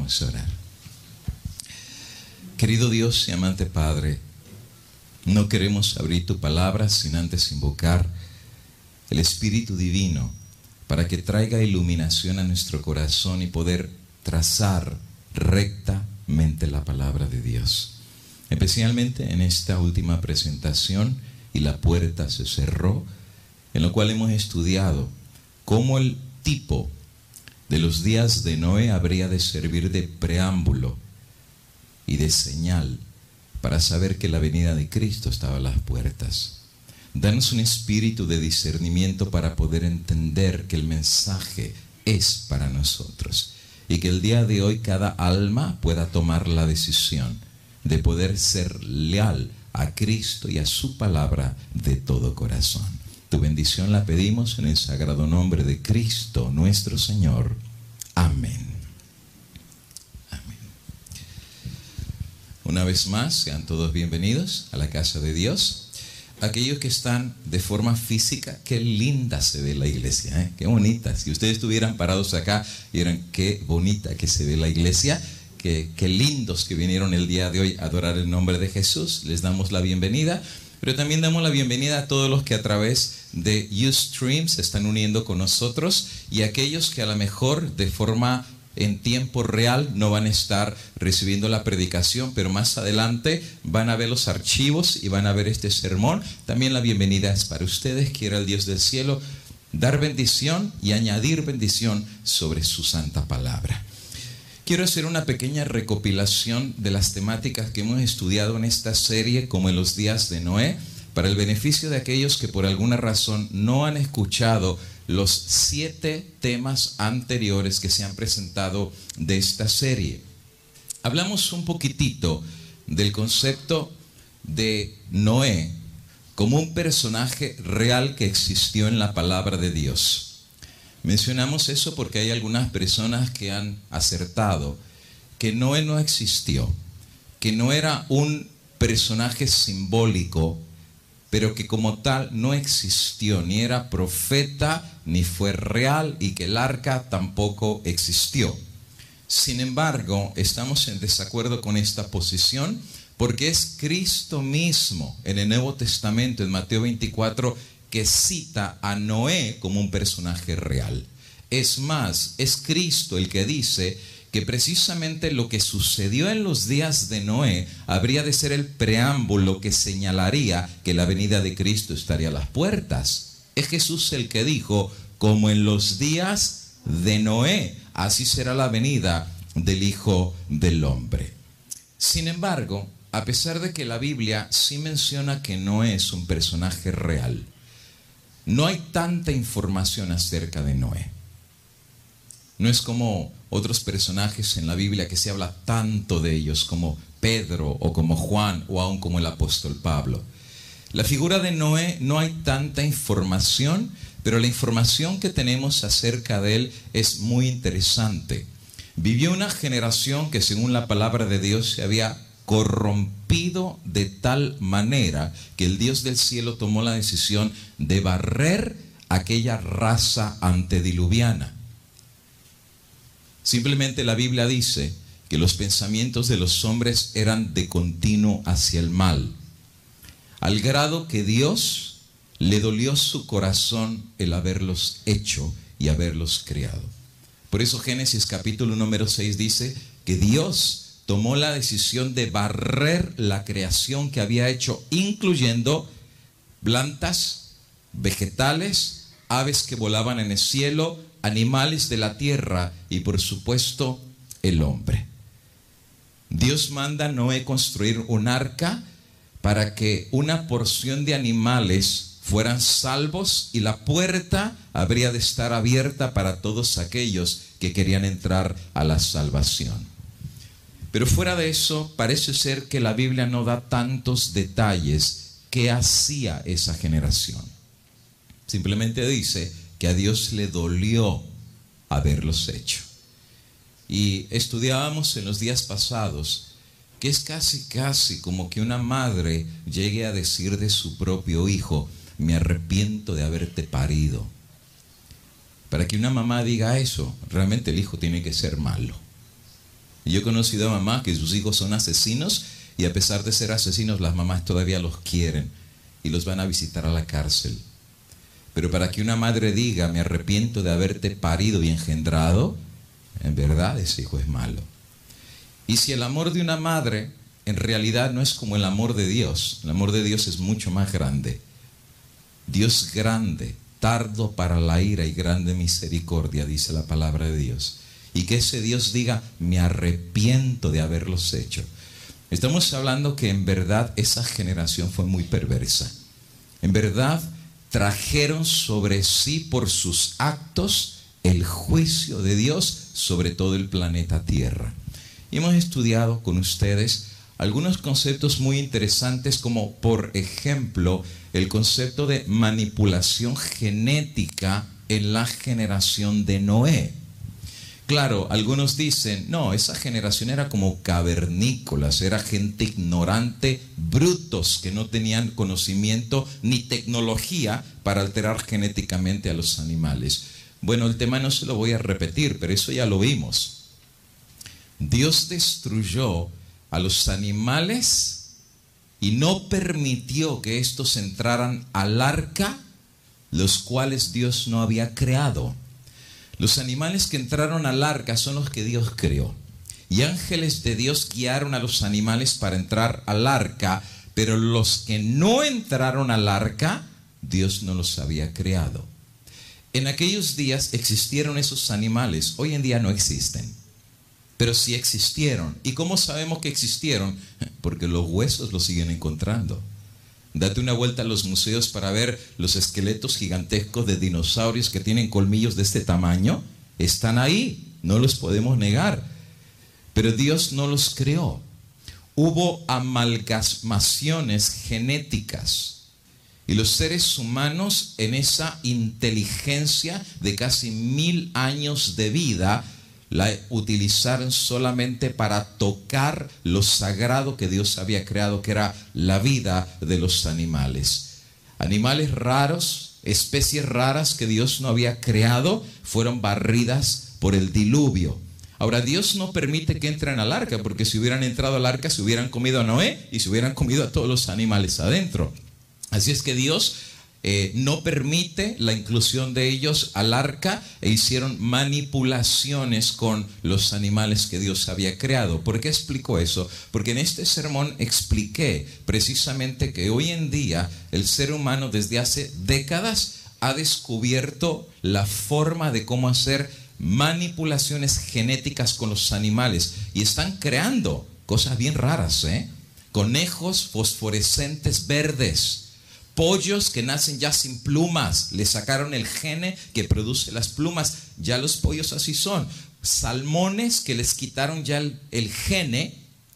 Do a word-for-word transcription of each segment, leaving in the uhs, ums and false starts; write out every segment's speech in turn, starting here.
Vamos a orar. Querido Dios y amante Padre, no queremos abrir tu palabra sin antes invocar el Espíritu Divino para que traiga iluminación a nuestro corazón y poder trazar rectamente la palabra de Dios. Especialmente en esta última presentación, y la puerta se cerró, en lo cual hemos estudiado cómo el tipo de los días de Noé habría de servir de preámbulo y de señal para saber que la venida de Cristo estaba a las puertas. Danos un espíritu de discernimiento para poder entender que el mensaje es para nosotros y que el día de hoy cada alma pueda tomar la decisión de poder ser leal a Cristo y a su palabra de todo corazón. Tu bendición la pedimos en el sagrado nombre de Cristo nuestro Señor. Amén. Amén. Una vez más, sean todos bienvenidos a la casa de Dios. Aquellos que están de forma física, qué linda se ve la iglesia, ¿eh? Qué bonita. Si ustedes estuvieran parados acá, vieran qué bonita que se ve la iglesia. Qué, qué lindos que vinieron el día de hoy a adorar el nombre de Jesús. Les damos la bienvenida. Pero también damos la bienvenida a todos los que a través de Ustream se están uniendo con nosotros y aquellos que a lo mejor de forma en tiempo real no van a estar recibiendo la predicación, pero más adelante van a ver los archivos y van a ver este sermón. También la bienvenida es para ustedes. Quiera el Dios del cielo dar bendición y añadir bendición sobre su santa palabra. Quiero hacer una pequeña recopilación de las temáticas que hemos estudiado en esta serie, como en los días de Noé, para el beneficio de aquellos que por alguna razón no han escuchado los siete temas anteriores que se han presentado de esta serie. Hablamos un poquitito del concepto de Noé como un personaje real que existió en la palabra de Dios. Mencionamos eso porque hay algunas personas que han acertado que Noé no existió, que no era un personaje simbólico, pero que como tal no existió, ni era profeta, ni fue real, y que el arca tampoco existió. Sin embargo, estamos en desacuerdo con esta posición, porque es Cristo mismo en el Nuevo Testamento, en Mateo veinticuatro, que cita a Noé como un personaje real. Es más, es Cristo el que dice que precisamente lo que sucedió en los días de Noé habría de ser el preámbulo que señalaría que la venida de Cristo estaría a las puertas. Es Jesús el que dijo, como en los días de Noé, así será la venida del Hijo del Hombre. Sin embargo, a pesar de que la Biblia sí menciona que Noé es un personaje real, no hay tanta información acerca de Noé. No es como otros personajes en la Biblia que se habla tanto de ellos, como Pedro o como Juan o aún como el apóstol Pablo. La figura de Noé no hay tanta información, pero la información que tenemos acerca de él es muy interesante. Vivió una generación que, según la palabra de Dios, se había corrompido de tal manera que el Dios del cielo tomó la decisión de barrer aquella raza antediluviana. Simplemente la Biblia dice que los pensamientos de los hombres eran de continuo hacia el mal, al grado que Dios le dolió su corazón el haberlos hecho y haberlos criado. Por eso Génesis capítulo número seis dice que Dios tomó la decisión de barrer la creación que había hecho, incluyendo plantas, vegetales, aves que volaban en el cielo, animales de la tierra y por supuesto el hombre. Dios manda a Noé construir un arca para que una porción de animales fueran salvos y la puerta habría de estar abierta para todos aquellos que querían entrar a la salvación. Pero fuera de eso, parece ser que la Biblia no da tantos detalles qué hacía esa generación. Simplemente dice que a Dios le dolió haberlos hecho. Y estudiábamos en los días pasados que es casi casi como que una madre llegue a decir de su propio hijo, me arrepiento de haberte parido. Para que una mamá diga eso, realmente el hijo tiene que ser malo. Yo he conocido a mamás que sus hijos son asesinos y a pesar de ser asesinos, las mamás todavía los quieren y los van a visitar a la cárcel. Pero para que una madre diga, me arrepiento de haberte parido y engendrado, en verdad ese hijo es malo. Y si el amor de una madre en realidad no es como el amor de Dios, el amor de Dios es mucho más grande. Dios grande, tardo para la ira y grande misericordia, dice la palabra de Dios. Y que ese Dios diga, me arrepiento de haberlos hecho. Estamos hablando que en verdad esa generación fue muy perversa. En verdad trajeron sobre sí por sus actos el juicio de Dios sobre todo el planeta Tierra. Y hemos estudiado con ustedes algunos conceptos muy interesantes, como por ejemplo el concepto de manipulación genética en la generación de Noé. Claro, algunos dicen, no, esa generación era como cavernícolas, era gente ignorante, brutos, que no tenían conocimiento ni tecnología para alterar genéticamente a los animales. Bueno, el tema no se lo voy a repetir, pero eso ya lo vimos. Dios destruyó a los animales y no permitió que estos entraran al arca, los cuales Dios no había creado. Los animales que entraron al arca son los que Dios creó. Y ángeles de Dios guiaron a los animales para entrar al arca, pero los que no entraron al arca, Dios no los había creado. En aquellos días existieron esos animales, hoy en día no existen. Pero sí existieron. ¿Y cómo sabemos que existieron? Porque los huesos los siguen encontrando. Date una vuelta a los museos para ver los esqueletos gigantescos de dinosaurios que tienen colmillos de este tamaño. Están ahí, no los podemos negar. Pero Dios no los creó. Hubo amalgamaciones genéticas. Y los seres humanos, en esa inteligencia de casi mil años de vida, la utilizaron solamente para tocar lo sagrado que Dios había creado, que era la vida de los animales. Animales raros, especies raras que Dios no había creado, fueron barridas por el diluvio. Ahora, Dios no permite que entren al arca, porque si hubieran entrado al arca, se hubieran comido a Noé y se hubieran comido a todos los animales adentro. Así es que Dios Eh, no permite la inclusión de ellos al arca e hicieron manipulaciones con los animales que Dios había creado. ¿Por qué explico eso? Porque en este sermón expliqué precisamente que hoy en día el ser humano desde hace décadas ha descubierto la forma de cómo hacer manipulaciones genéticas con los animales y están creando cosas bien raras, ¿eh? Conejos fosforescentes verdes. Pollos que nacen ya sin plumas, le sacaron el gene que produce las plumas, ya los pollos así son. Salmones que les quitaron ya el, el gene,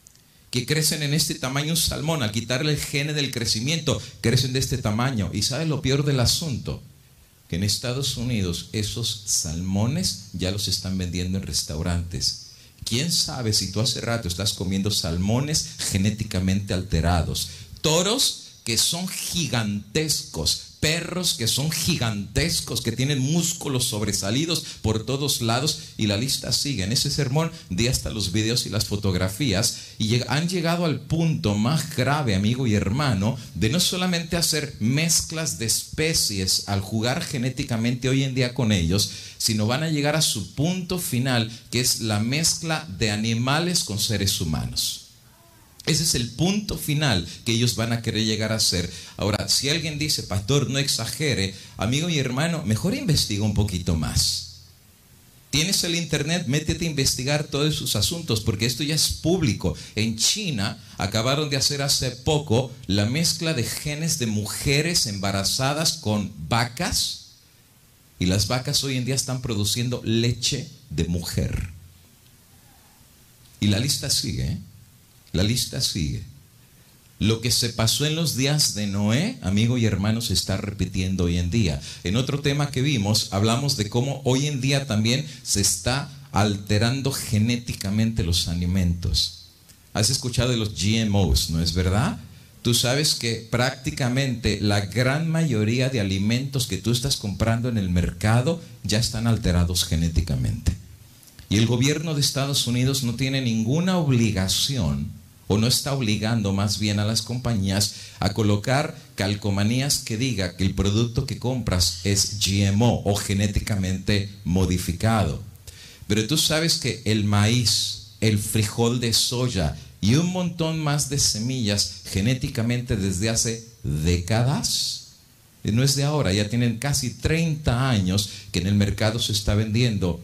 que crecen en este tamaño un salmón, al quitarle el gene del crecimiento, crecen de este tamaño. ¿Y sabes lo peor del asunto? Que en Estados Unidos esos salmones ya los están vendiendo en restaurantes. ¿Quién sabe si tú hace rato estás comiendo salmones genéticamente alterados? Toros que son gigantescos, perros que son gigantescos, que tienen músculos sobresalidos por todos lados, y la lista sigue. En ese sermón di hasta los videos y las fotografías, y han llegado al punto más grave, amigo y hermano, de no solamente hacer mezclas de especies al jugar genéticamente hoy en día con ellos, sino van a llegar a su punto final, que es la mezcla de animales con seres humanos. Ese es el punto final que ellos van a querer llegar a hacer. Ahora, si alguien dice, pastor, no exagere, amigo y hermano, mejor investiga un poquito más. Tienes el internet, métete a investigar todos sus asuntos, porque esto ya es público. En China acabaron de hacer hace poco la mezcla de genes de mujeres embarazadas con vacas, y las vacas hoy en día están produciendo leche de mujer. Y la lista sigue, ¿eh? La lista sigue. Lo que se pasó en los días de Noé, amigo y hermano, se está repitiendo hoy en día. En otro tema que vimos, hablamos de cómo hoy en día también se está alterando genéticamente los alimentos. ¿Has escuchado de los G M Os, no es verdad? Tú sabes que prácticamente la gran mayoría de alimentos que tú estás comprando en el mercado ya están alterados genéticamente. Y el gobierno de Estados Unidos no tiene ninguna obligación, o no está obligando más bien a las compañías a colocar calcomanías que diga que el producto que compras es G M O o genéticamente modificado. Pero tú sabes que el maíz, el frijol de soya y un montón más de semillas genéticamente desde hace décadas, no es de ahora, ya tienen casi treinta años que en el mercado se está vendiendo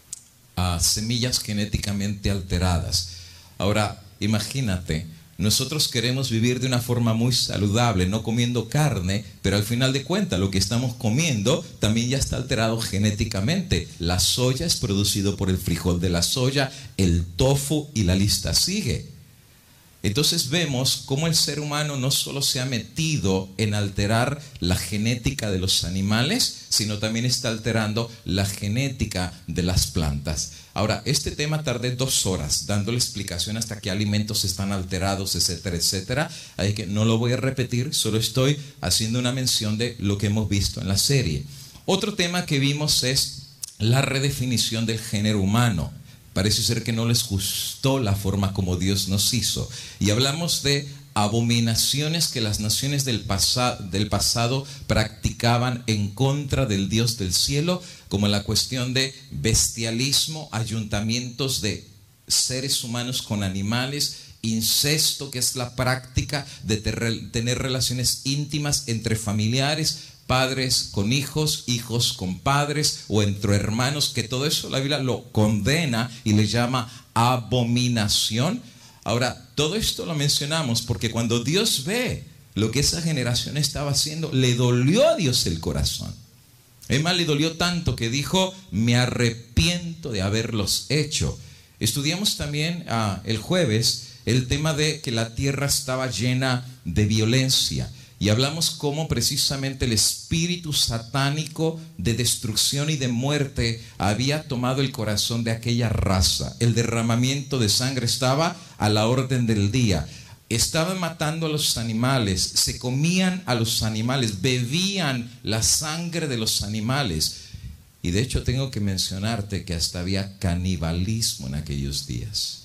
a semillas genéticamente alteradas. Ahora, imagínate, nosotros queremos vivir de una forma muy saludable, no comiendo carne, pero al final de cuentas lo que estamos comiendo también ya está alterado genéticamente. La soya es producido por el frijol de la soya, el tofu y la lista sigue. Entonces vemos cómo el ser humano no solo se ha metido en alterar la genética de los animales, sino también está alterando la genética de las plantas. Ahora, este tema tardé dos horas dándole explicación hasta qué alimentos están alterados, etcétera, etcétera. Así que no lo voy a repetir, solo estoy haciendo una mención de lo que hemos visto en la serie. Otro tema que vimos es la redefinición del género humano. Parece ser que no les gustó la forma como Dios nos hizo. Y hablamos de abominaciones que las naciones del, pasa, del pasado practicaban en contra del Dios del cielo, como la cuestión de bestialismo, ayuntamientos de seres humanos con animales, incesto, que es la práctica de ter- tener relaciones íntimas entre familiares, padres con hijos, hijos con padres o entre hermanos, que todo eso la Biblia lo condena y le llama abominación. Ahora, todo esto lo mencionamos porque cuando Dios ve lo que esa generación estaba haciendo, le dolió a Dios el corazón. Es más, le dolió tanto que dijo, me arrepiento de haberlos hecho. Estudiamos también uh, el jueves el tema de que la tierra estaba llena de violencia. Y hablamos cómo precisamente el espíritu satánico de destrucción y de muerte había tomado el corazón de aquella raza. El derramamiento de sangre estaba a la orden del día. Estaban matando a los animales, se comían a los animales, bebían la sangre de los animales. Y de hecho tengo que mencionarte que hasta había canibalismo en aquellos días.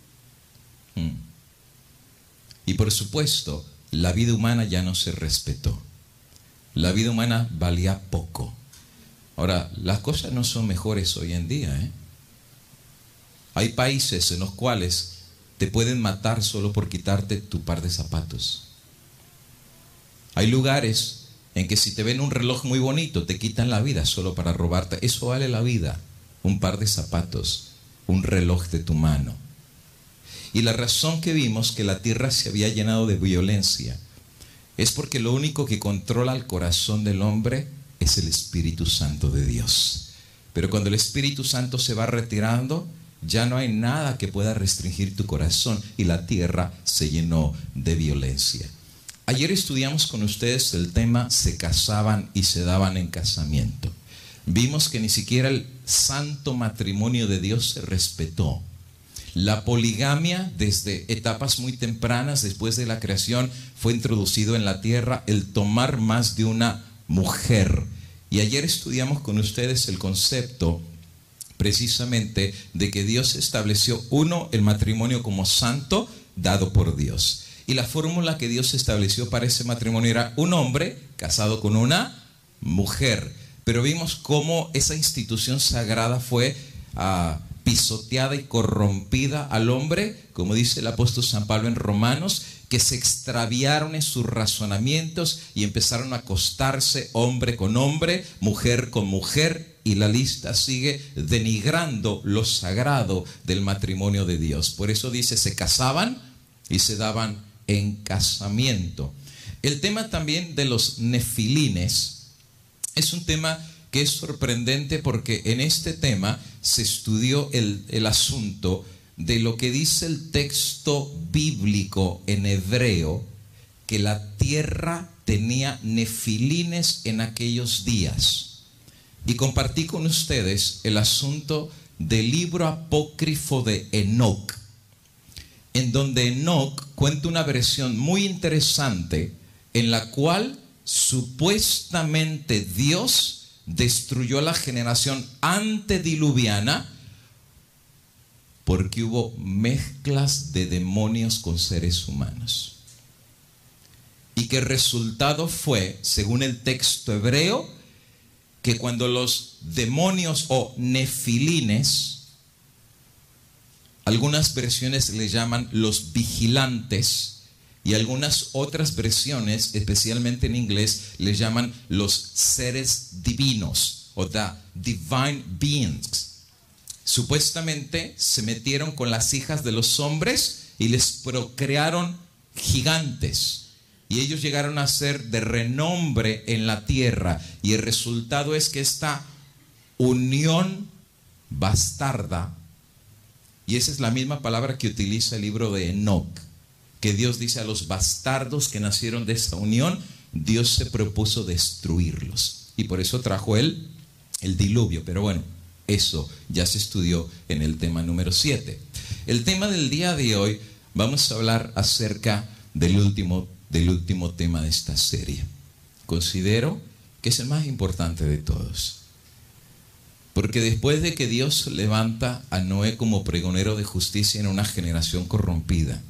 Hmm. Y por supuesto, la vida humana ya no se respetó. La vida humana valía poco. Ahora, las cosas no son mejores hoy en día, ¿eh? Hay países en los cuales te pueden matar solo por quitarte tu par de zapatos. Hay lugares en que si te ven un reloj muy bonito, te quitan la vida solo para robarte. Eso vale la vida. Un par de zapatos, un reloj de tu mano. Y la razón que vimos que la tierra se había llenado de violencia es porque lo único que controla el corazón del hombre es el Espíritu Santo de Dios. Pero cuando el Espíritu Santo se va retirando, ya no hay nada que pueda restringir tu corazón y la tierra se llenó de violencia. Ayer estudiamos con ustedes el tema se casaban y se daban en casamiento. Vimos que ni siquiera el santo matrimonio de Dios se respetó. La poligamia desde etapas muy tempranas después de la creación fue introducido en la tierra, el tomar más de una mujer. Y ayer estudiamos con ustedes el concepto precisamente de que Dios estableció, uno, el matrimonio como santo dado por Dios. Y la fórmula que Dios estableció para ese matrimonio era un hombre casado con una mujer. Pero vimos cómo esa institución sagrada fue uh, pisoteada y corrompida al hombre, como dice el apóstol San Pablo en Romanos, que se extraviaron en sus razonamientos y empezaron a acostarse hombre con hombre, mujer con mujer, y la lista sigue denigrando lo sagrado del matrimonio de Dios. Por eso dice, se casaban y se daban en casamiento. El tema también de los nefilines es un tema que es sorprendente porque en este tema se estudió el, el asunto de lo que dice el texto bíblico en hebreo, que la tierra tenía nefilines en aquellos días. Y compartí con ustedes el asunto del libro apócrifo de Enoc, en donde Enoc cuenta una versión muy interesante en la cual supuestamente Dios destruyó la generación antediluviana porque hubo mezclas de demonios con seres humanos. Y que el resultado fue, según el texto hebreo, que cuando los demonios o nefilines, algunas versiones le llaman los vigilantes, y algunas otras versiones, especialmente en inglés, le llaman los seres divinos, o the divine beings. Supuestamente se metieron con las hijas de los hombres y les procrearon gigantes. Y ellos llegaron a ser de renombre en la tierra. Y el resultado es que esta unión bastarda, y esa es la misma palabra que utiliza el libro de Enoc, que Dios dice a los bastardos que nacieron de esta unión, Dios se propuso destruirlos. Y por eso trajo él el diluvio. Pero bueno, eso ya se estudió en el tema número siete. El tema del día de hoy, vamos a hablar acerca del último, del último tema de esta serie. Considero que es el más importante de todos. Porque después de que Dios levanta a Noé como pregonero de justicia en una generación corrompida,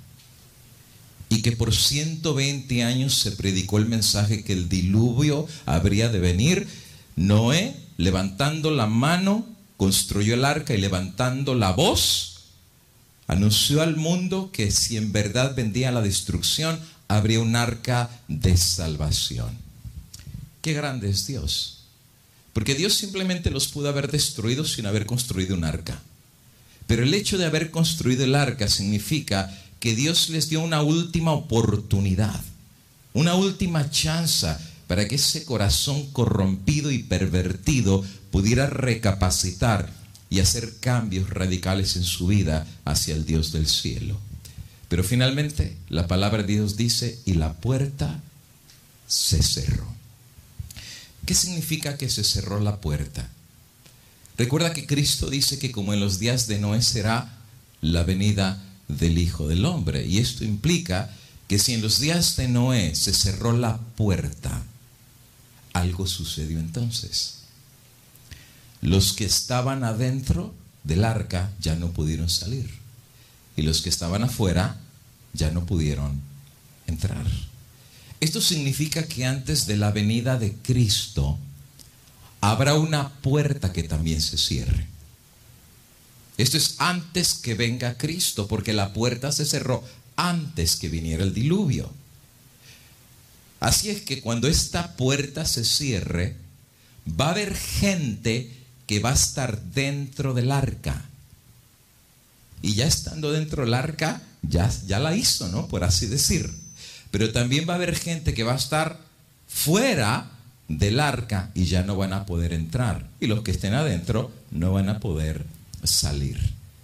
y que por ciento veinte años se predicó el mensaje que el diluvio habría de venir, Noé, levantando la mano, construyó el arca y levantando la voz, anunció al mundo que si en verdad vendía la destrucción, habría un arca de salvación. Qué grande es Dios. Porque Dios simplemente los pudo haber destruido sin haber construido un arca. Pero el hecho de haber construido el arca significa que Dios les dio una última oportunidad, una última chance para que ese corazón corrompido y pervertido pudiera recapacitar y hacer cambios radicales en su vida hacia el Dios del cielo. Pero finalmente la palabra de Dios dice, y la puerta se cerró. ¿Qué significa que se cerró la puerta? Recuerda que Cristo dice que como en los días de Noé será la venida del Hijo del Hombre. Y esto implica que si en los días de Noé se cerró la puerta, algo sucedió entonces. Los que estaban adentro del arca ya no pudieron salir. Y los que estaban afuera ya no pudieron entrar. Esto significa que antes de la venida de Cristo habrá una puerta que también se cierre. Esto es antes que venga Cristo, porque la puerta se cerró antes que viniera el diluvio. Así es que cuando esta puerta se cierre, va a haber gente que va a estar dentro del arca. Y ya estando dentro del arca, ya, ya la hizo, ¿no? Por así decir. Pero también va a haber gente que va a estar fuera del arca y ya no van a poder entrar. Y los que estén adentro no van a poder salir.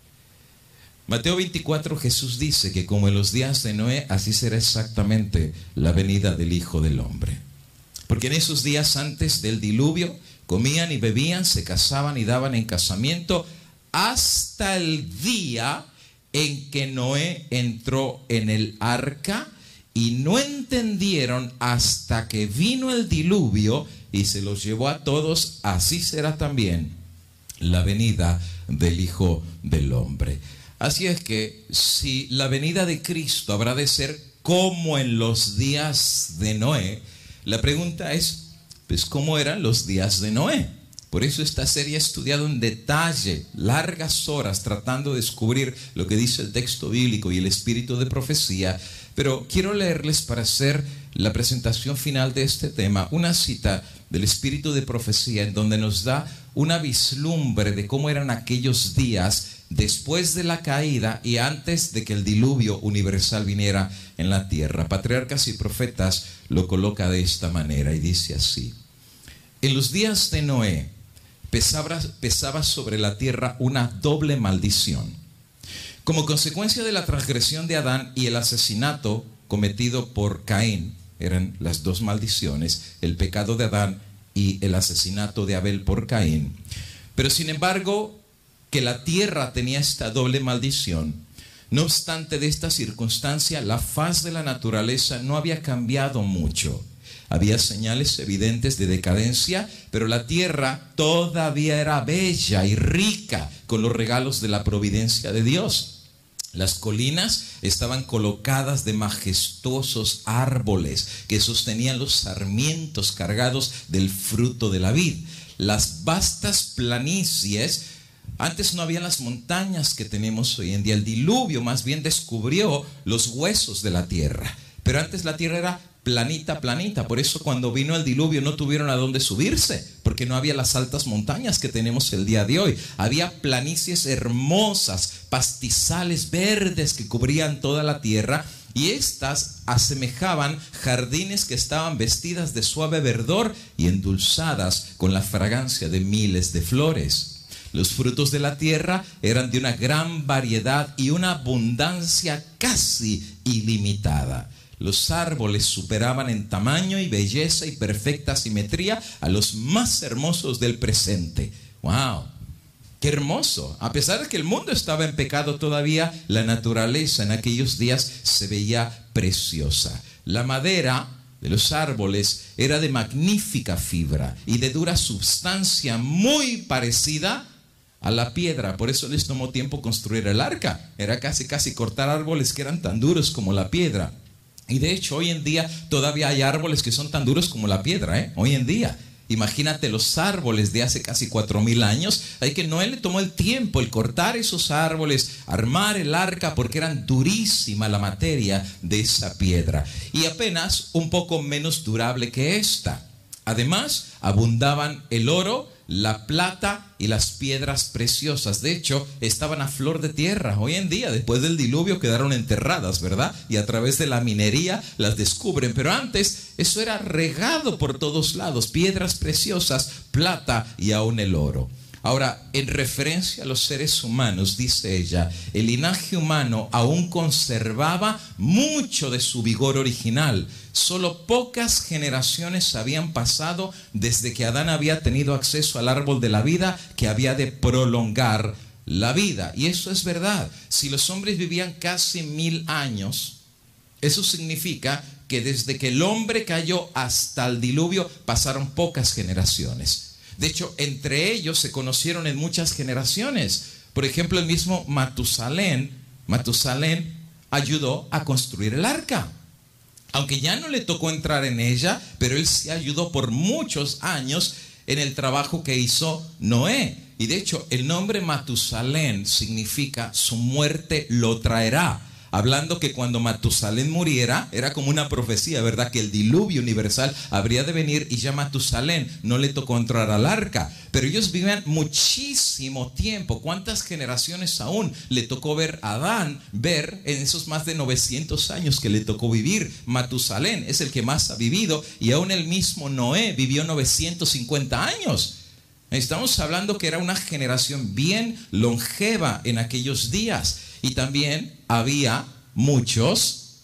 Mateo veinticuatro, Jesús dice que como en los días de Noé, así será exactamente la venida del Hijo del Hombre. Porque en esos días antes del diluvio, comían y bebían, se casaban y daban en casamiento, hasta el día en que Noé entró en el arca, y no entendieron hasta que vino el diluvio y se los llevó a todos. Así será también la venida del Hijo del Hombre. Así es que si la venida de Cristo habrá de ser como en los días de Noé, la pregunta es, pues, ¿cómo eran los días de Noé? Por eso esta serie ha estudiado en detalle, largas horas, tratando de descubrir lo que dice el texto bíblico y el espíritu de profecía. Pero quiero leerles, para hacer la presentación final de este tema, una cita del espíritu de profecía en donde nos da una vislumbre de cómo eran aquellos días después de la caída y antes de que el diluvio universal viniera en la tierra. Patriarcas y Profetas lo coloca de esta manera y dice así: en los días de Noé pesaba, pesaba sobre la tierra una doble maldición. Como consecuencia de la transgresión de Adán y el asesinato cometido por Caín, eran las dos maldiciones, el pecado de Adán y el asesinato de Abel por Caín. Pero sin embargo, que la tierra tenía esta doble maldición, no obstante de esta circunstancia, la faz de la naturaleza no había cambiado mucho. Había señales evidentes de decadencia, pero la tierra todavía era bella y rica con los regalos de la providencia de Dios. Las colinas estaban colocadas de majestuosos árboles que sostenían los sarmientos cargados del fruto de la vid. Las vastas planicies, antes no había las montañas que tenemos hoy en día. El diluvio más bien descubrió los huesos de la tierra, pero antes la tierra era planita, planita. Por eso cuando vino el diluvio no tuvieron a dónde subirse, porque no había las altas montañas que tenemos el día de hoy. Había planicies hermosas, pastizales verdes que cubrían toda la tierra, y estas asemejaban jardines que estaban vestidas de suave verdor y endulzadas con la fragancia de miles de flores. Los frutos de la tierra eran de una gran variedad y una abundancia casi ilimitada. Los árboles superaban en tamaño y belleza y perfecta simetría a los más hermosos del presente. ¡Wow! ¡Qué hermoso! A pesar de que el mundo estaba en pecado todavía, la naturaleza en aquellos días se veía preciosa. La madera de los árboles era de magnífica fibra y de dura substancia, muy parecida a la piedra. Por eso les tomó tiempo construir el arca. Era casi casi cortar árboles que eran tan duros como la piedra. Y de hecho hoy en día todavía hay árboles que son tan duros como la piedra, ¿eh? Hoy en día. Imagínate los árboles de hace casi cuatro mil años. Hay que Noé le tomó el tiempo el cortar esos árboles, armar el arca, porque eran durísima la materia de esa piedra. Y apenas un poco menos durable que esta. Además, abundaban el oro, la plata y las piedras preciosas. De hecho, estaban a flor de tierra. Hoy en día, después del diluvio, quedaron enterradas, ¿verdad? Y a través de la minería las descubren. Pero antes, eso era regado por todos lados. Piedras preciosas, plata y aún el oro. Ahora, en referencia a los seres humanos, dice ella, el linaje humano aún conservaba mucho de su vigor original. Solo pocas generaciones habían pasado desde que Adán había tenido acceso al árbol de la vida, que había de prolongar la vida. Y eso es verdad. Si los hombres vivían casi mil años, eso significa que desde que el hombre cayó hasta el diluvio pasaron pocas generaciones. De hecho, entre ellos se conocieron en muchas generaciones. Por ejemplo, el mismo Matusalén, Matusalén ayudó a construir el arca. Aunque ya no le tocó entrar en ella, pero él sí ayudó por muchos años en el trabajo que hizo Noé. Y de hecho, el nombre Matusalén significa su muerte lo traerá. Hablando que cuando Matusalén muriera, era como una profecía, ¿verdad? Que el diluvio universal habría de venir, y ya Matusalén no le tocó entrar al arca. Pero ellos vivían muchísimo tiempo. ¿Cuántas generaciones aún le tocó ver a Adán ver en esos más de novecientos años que le tocó vivir? Matusalén es el que más ha vivido, y aún el mismo Noé vivió novecientos cincuenta años. Estamos hablando que era una generación bien longeva en aquellos días. Y también había muchos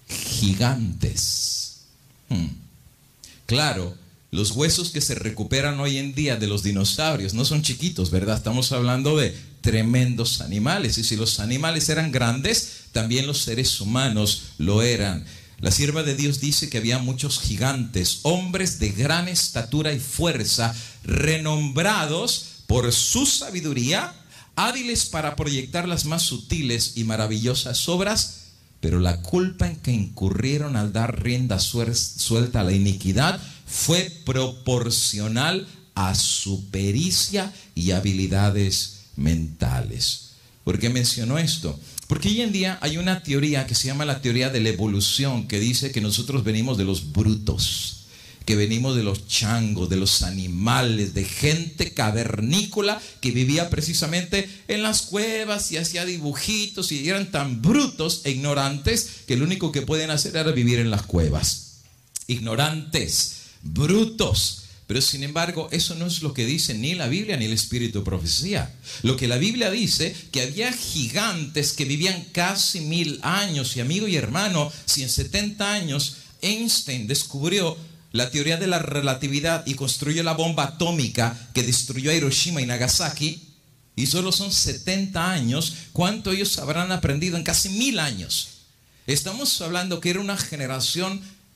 gigantes. Hmm. Claro, los huesos que se recuperan hoy en día de los dinosaurios no son chiquitos, ¿verdad? Estamos hablando de tremendos animales. Y si los animales eran grandes, también los seres humanos lo eran. La sierva de Dios dice que había muchos gigantes, hombres de gran estatura y fuerza, renombrados por su sabiduría, hábiles para proyectar las más sutiles y maravillosas obras, pero la culpa en que incurrieron al dar rienda suelta a la iniquidad fue proporcional a su pericia y habilidades mentales. ¿Por qué menciono esto? Porque hoy en día hay una teoría que se llama la teoría de la evolución, que dice que nosotros venimos de los brutos, que venimos de los changos, de los animales, de gente cavernícola que vivía precisamente en las cuevas y hacía dibujitos, y eran tan brutos e ignorantes que lo único que pueden hacer era vivir en las cuevas. Ignorantes, brutos. Pero sin embargo, eso no es lo que dice ni la Biblia ni el Espíritu de Profecía. Lo que la Biblia dice, que había gigantes que vivían casi mil años. Y amigo y hermano, si en setenta años Einstein descubrió la teoría de la relatividad y construyó la bomba atómica que destruyó a Hiroshima y Nagasaki, y solo son setenta años, ¿cuánto ellos habrán aprendido en casi mil años? Estamos hablando que era una generación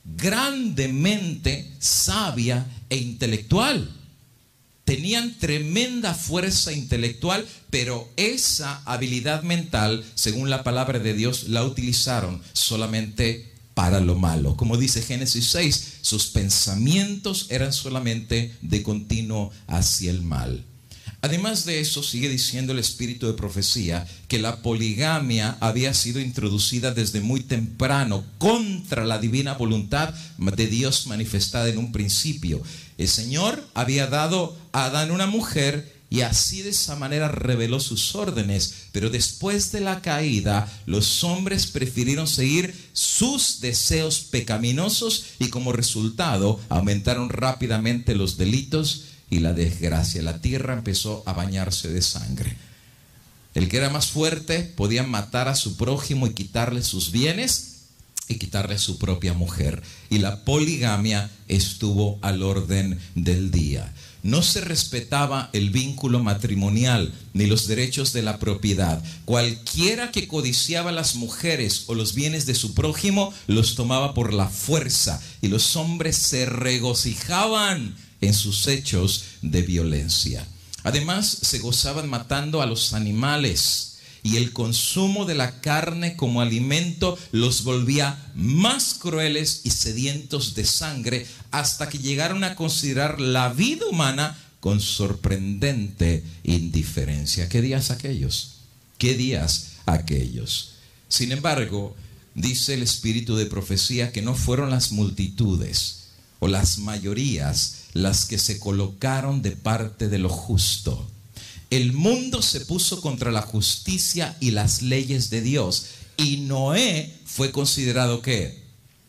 grandemente sabia e intelectual. Tenían tremenda fuerza intelectual, pero esa habilidad mental, según la palabra de Dios, la utilizaron solamente para lo malo. Como dice Génesis seis, sus pensamientos eran solamente de continuo hacia el mal. Además de eso, sigue diciendo el espíritu de profecía que la poligamia había sido introducida desde muy temprano contra la divina voluntad de Dios manifestada en un principio. El Señor había dado a Adán una mujer y así de esa manera reveló sus órdenes. Pero después de la caída, los hombres prefirieron seguir sus deseos pecaminosos y como resultado aumentaron rápidamente los delitos y la desgracia. La tierra empezó a bañarse de sangre. El que era más fuerte podía matar a su prójimo y quitarle sus bienes y quitarle a su propia mujer. Y la poligamia estuvo al orden del día. No se respetaba el vínculo matrimonial ni los derechos de la propiedad. Cualquiera que codiciaba las mujeres o los bienes de su prójimo los tomaba por la fuerza y los hombres se regocijaban en sus hechos de violencia. Además, se gozaban matando a los animales y el consumo de la carne como alimento los volvía más crueles y sedientos de sangre hasta que llegaron a considerar la vida humana con sorprendente indiferencia. ¿Qué días aquellos? ¿Qué días aquellos? Sin embargo, dice el espíritu de profecía que no fueron las multitudes o las mayorías las que se colocaron de parte de lo justo. El mundo se puso contra la justicia y las leyes de Dios. Y Noé fue considerado ¿qué?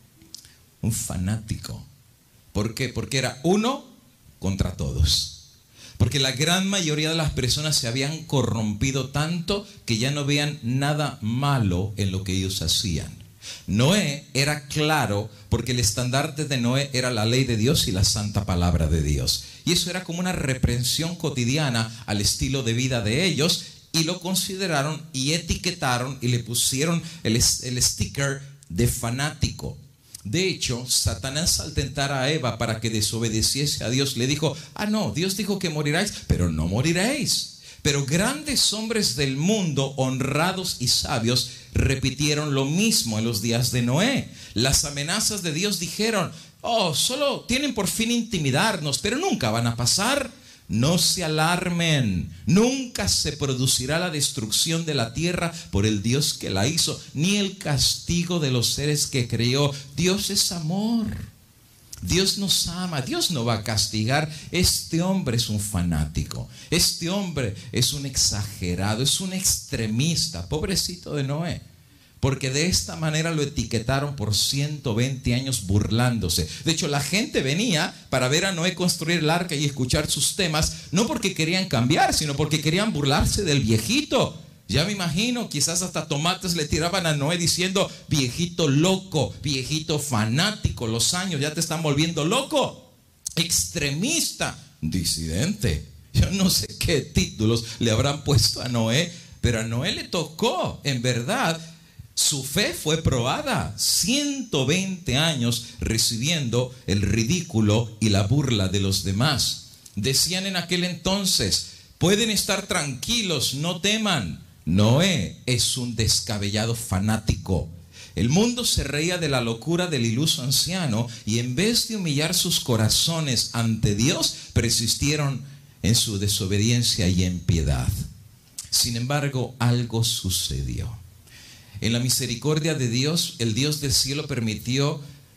Un fanático. ¿Por qué? Porque era uno contra todos. Porque la gran mayoría de las personas se habían corrompido tanto que ya no veían nada malo en lo que ellos hacían. Noé era claro porque el estandarte de Noé era la ley de Dios y la santa palabra de Dios. Y eso era como una reprensión cotidiana al estilo de vida de ellos y lo consideraron y etiquetaron y le pusieron el, el sticker de fanático. De hecho, Satanás al tentar a Eva para que desobedeciese a Dios le dijo, ah no, Dios dijo que moriráis, pero no moriréis. Pero grandes hombres del mundo, honrados y sabios, repitieron lo mismo en los días de Noé. Las amenazas de Dios dijeron, oh, solo tienen por fin intimidarnos, pero nunca van a pasar. No se alarmen, nunca se producirá la destrucción de la tierra por el Dios que la hizo, ni el castigo de los seres que creó. Dios es amor. Dios nos ama, Dios no va a castigar. Este hombre es un fanático, este hombre es un exagerado, es un extremista, pobrecito de Noé. Porque de esta manera lo etiquetaron por ciento veinte años burlándose. De hecho, la gente venía para ver a Noé construir el arca y escuchar sus temas, no porque querían cambiar, sino porque querían burlarse del viejito. Ya me imagino, quizás hasta tomates le tiraban a Noé diciendo, viejito loco, viejito fanático, los años ya te están volviendo loco, extremista, disidente. Yo no sé qué títulos le habrán puesto a Noé, pero a Noé le tocó, en verdad, su fe fue probada, ciento veinte años recibiendo el ridículo y la burla de los demás. Decían en aquel entonces, pueden estar tranquilos, no teman. Noé es un descabellado fanático. El mundo se reía de la locura del iluso anciano y en vez de humillar sus corazones ante Dios, persistieron en su desobediencia y impiedad. Sin embargo, algo sucedió. En la misericordia de Dios, el Dios del cielo permitió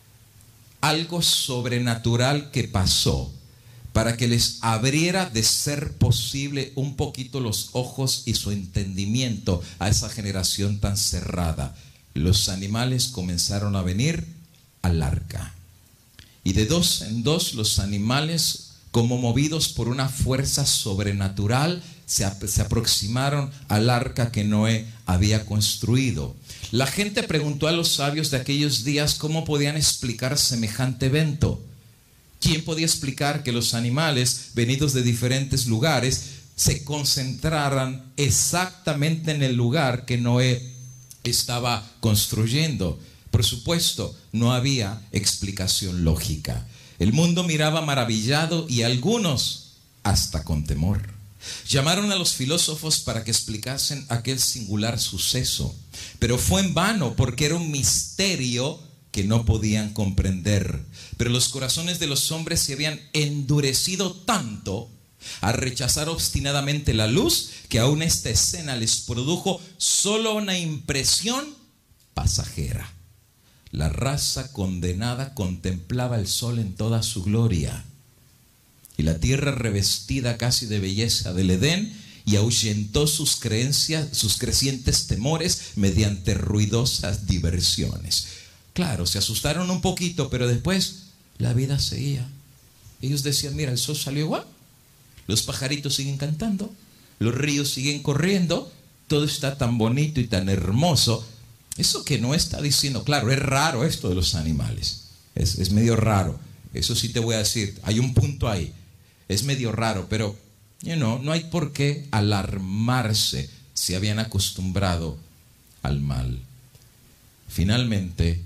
algo sobrenatural que pasó para que les abriera, de ser posible, un poquito los ojos y su entendimiento a esa generación tan cerrada. Los animales comenzaron a venir al arca. Y de dos en dos los animales, como movidos por una fuerza sobrenatural, se, se aproximaron al arca que Noé había construido. La gente preguntó a los sabios de aquellos días cómo podían explicar semejante evento. ¿Quién podía explicar que los animales venidos de diferentes lugares se concentraran exactamente en el lugar que Noé estaba construyendo? Por supuesto, no había explicación lógica. El mundo miraba maravillado y algunos hasta con temor. Llamaron a los filósofos para que explicasen aquel singular suceso, pero fue en vano porque era un misterio que no podían comprender. Pero los corazones de los hombres se habían endurecido tanto a rechazar obstinadamente la luz que aún esta escena les produjo solo una impresión pasajera. La raza condenada contemplaba el sol en toda su gloria y la tierra revestida casi de belleza del Edén, y ahuyentó sus creencias, sus crecientes temores mediante ruidosas diversiones. Claro, se asustaron un poquito, pero después la vida seguía. Ellos decían, mira, el sol salió igual, los pajaritos siguen cantando, los ríos siguen corriendo, todo está tan bonito y tan hermoso. Eso que no está diciendo, claro, es raro esto de los animales, es, es medio raro, eso sí te voy a decir, hay un punto ahí, es medio raro, pero you know, no hay por qué alarmarse, se habían acostumbrado al mal. Finalmente,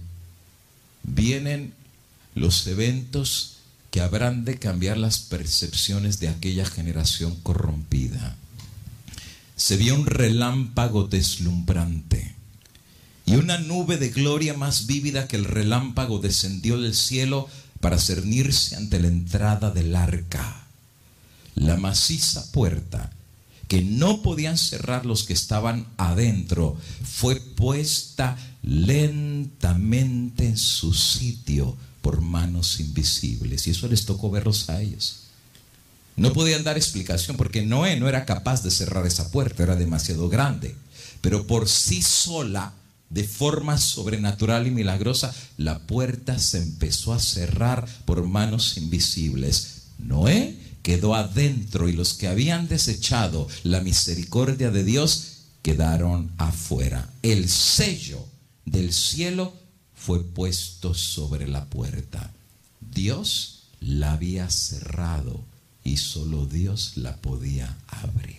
vienen los eventos que habrán de cambiar las percepciones de aquella generación corrompida. Se vio un relámpago deslumbrante, y una nube de gloria más vívida que el relámpago descendió del cielo para cernirse ante la entrada del arca. La maciza puerta, que no podían cerrar los que estaban adentro, fue puesta lentamente en su sitio por manos invisibles, y eso les tocó verlos a ellos. No podían dar explicación porque Noé no era capaz de cerrar esa puerta, era demasiado grande, pero por sí sola, de forma sobrenatural y milagrosa, la puerta se empezó a cerrar por manos invisibles. Noé quedó adentro y los que habían desechado la misericordia de Dios quedaron afuera. El sello del cielo fue puesto sobre la puerta. Dios la había cerrado y solo Dios la podía abrir.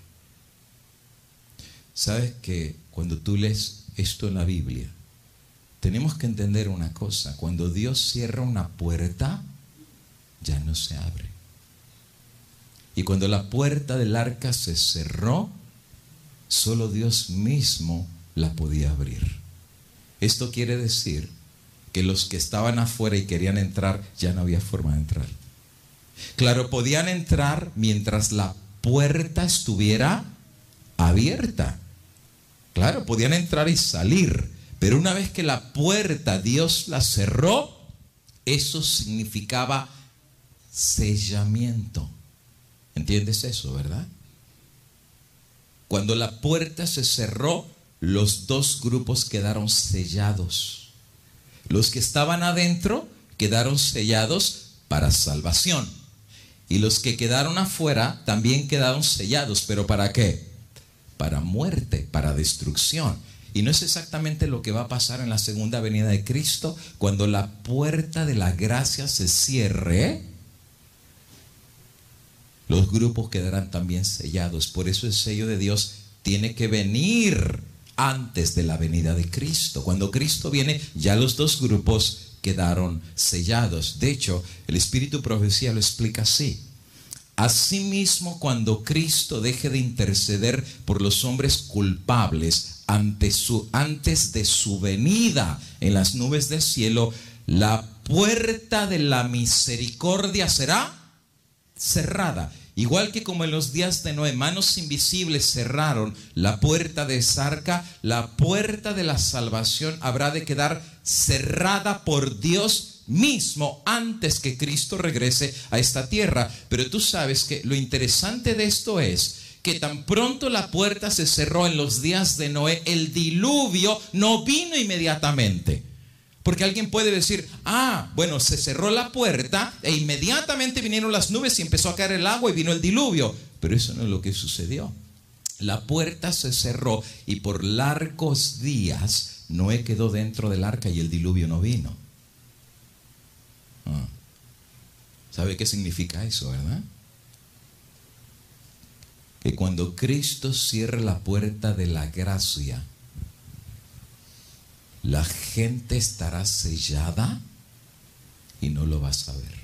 ¿Sabes que cuando tú lees esto en la Biblia, tenemos que entender una cosa? Cuando Dios cierra una puerta, ya no se abre. Y cuando la puerta del arca se cerró, solo Dios mismo la podía abrir. Esto quiere decir que los que estaban afuera y querían entrar, ya no había forma de entrar. Claro, podían entrar mientras la puerta estuviera abierta. Claro, podían entrar y salir, pero una vez que la puerta Dios la cerró, eso significaba sellamiento. ¿Entiendes eso, verdad? Cuando la puerta se cerró, los dos grupos quedaron sellados. Los que estaban adentro quedaron sellados para salvación, y los que quedaron afuera también quedaron sellados. ¿Pero para qué? Para muerte, para destrucción. Y no es exactamente lo que va a pasar en la segunda venida de Cristo. Cuando la puerta de la gracia se cierre, los grupos quedarán también sellados. Por eso el sello de Dios tiene que venir antes de la venida de Cristo. Cuando Cristo viene, ya los dos grupos quedaron sellados. De hecho, el Espíritu de Profecía lo explica así. Asimismo, cuando Cristo deje de interceder por los hombres culpables ante su, antes de su venida en las nubes del cielo, la puerta de la misericordia será cerrada. Igual que como en los días de Noé, manos invisibles cerraron la puerta de esa arca, la puerta de la salvación habrá de quedar cerrada por Dios mismo antes que Cristo regrese a esta tierra. Pero tú sabes que lo interesante de esto es que tan pronto la puerta se cerró en los días de Noé, el diluvio no vino inmediatamente. Porque alguien puede decir, ah, bueno, se cerró la puerta e inmediatamente vinieron las nubes y empezó a caer el agua y vino el diluvio. Pero eso no es lo que sucedió. La puerta se cerró y por largos días Noé quedó dentro del arca y el diluvio no vino. Ah. ¿Sabe qué significa eso, verdad? Que cuando Cristo cierre la puerta de la gracia, la gente estará sellada y no lo vas a ver.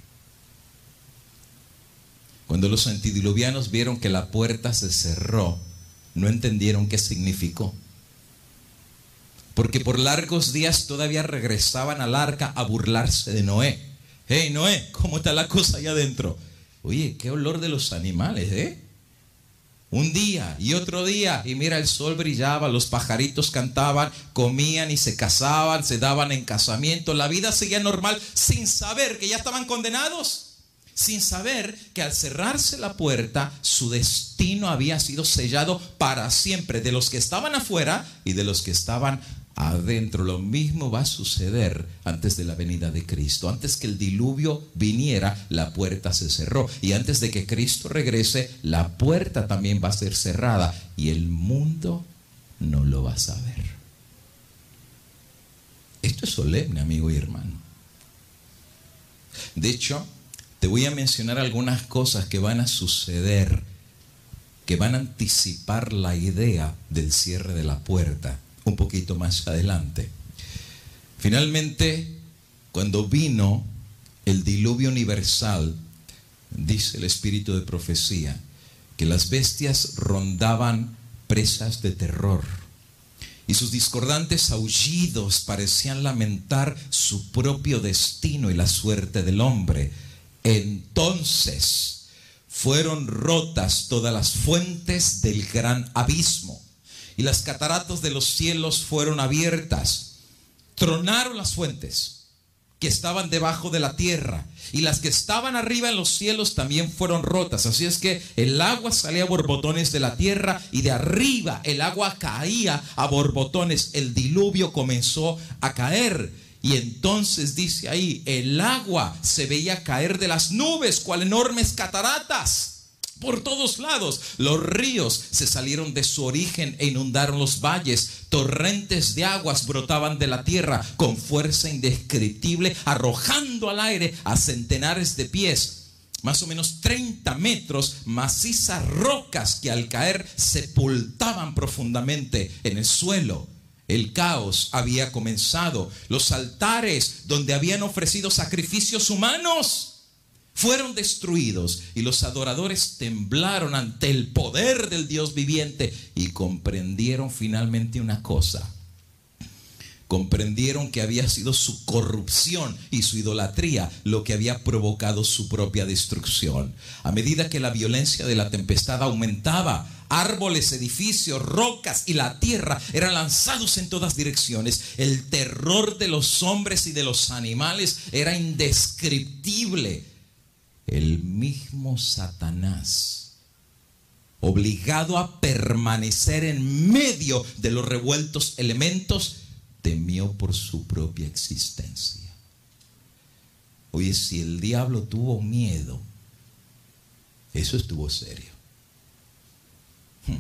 Cuando los antediluvianos vieron que la puerta se cerró, no entendieron qué significó. Porque por largos días todavía regresaban al arca a burlarse de Noé. Hey Noé, ¿cómo está la cosa allá adentro? Oye, qué olor de los animales, ¿eh? Un día y otro día, y mira, el sol brillaba, los pajaritos cantaban, comían y se casaban, se daban en casamiento. La vida seguía normal sin saber que ya estaban condenados. Sin saber que al cerrarse la puerta, su destino había sido sellado para siempre, de los que estaban afuera y de los que estaban adentro. Lo mismo va a suceder antes de la venida de Cristo. Antes que el diluvio viniera, la puerta se cerró. Y antes de que Cristo regrese, la puerta también va a ser cerrada. Y el mundo no lo va a saber. Esto es solemne, amigo y hermano. De hecho, te voy a mencionar algunas cosas que van a suceder, que van a anticipar la idea del cierre de la puerta un poquito más adelante. Finalmente, cuando vino el diluvio universal, dice el espíritu de profecía, que las bestias rondaban presas de terror y sus discordantes aullidos parecían lamentar su propio destino y la suerte del hombre. Entonces fueron rotas todas las fuentes del gran abismo y las cataratas de los cielos fueron abiertas. Tronaron las fuentes que estaban debajo de la tierra y las que estaban arriba en los cielos también fueron rotas. Así es que el agua salía a borbotones de la tierra y de arriba el agua caía a borbotones. El diluvio comenzó a caer. Y entonces dice ahí, el agua se veía caer de las nubes, cual enormes cataratas, por todos lados. Los ríos se salieron de su origen e inundaron los valles. Torrentes de aguas brotaban de la tierra con fuerza indescriptible, arrojando al aire a centenares de pies, más o menos treinta metros, macizas rocas que al caer sepultaban profundamente en el suelo. El caos había comenzado. Los altares donde habían ofrecido sacrificios humanos fueron destruidos y los adoradores temblaron ante el poder del Dios viviente y comprendieron finalmente una cosa. Comprendieron que había sido su corrupción y su idolatría lo que había provocado su propia destrucción. A medida que la violencia de la tempestad aumentaba, árboles, edificios, rocas y la tierra eran lanzados en todas direcciones. El terror de los hombres y de los animales era indescriptible. El mismo Satanás, obligado a permanecer en medio de los revueltos elementos, temió por su propia existencia. Oye, si el diablo tuvo miedo, eso estuvo serio. Hmm.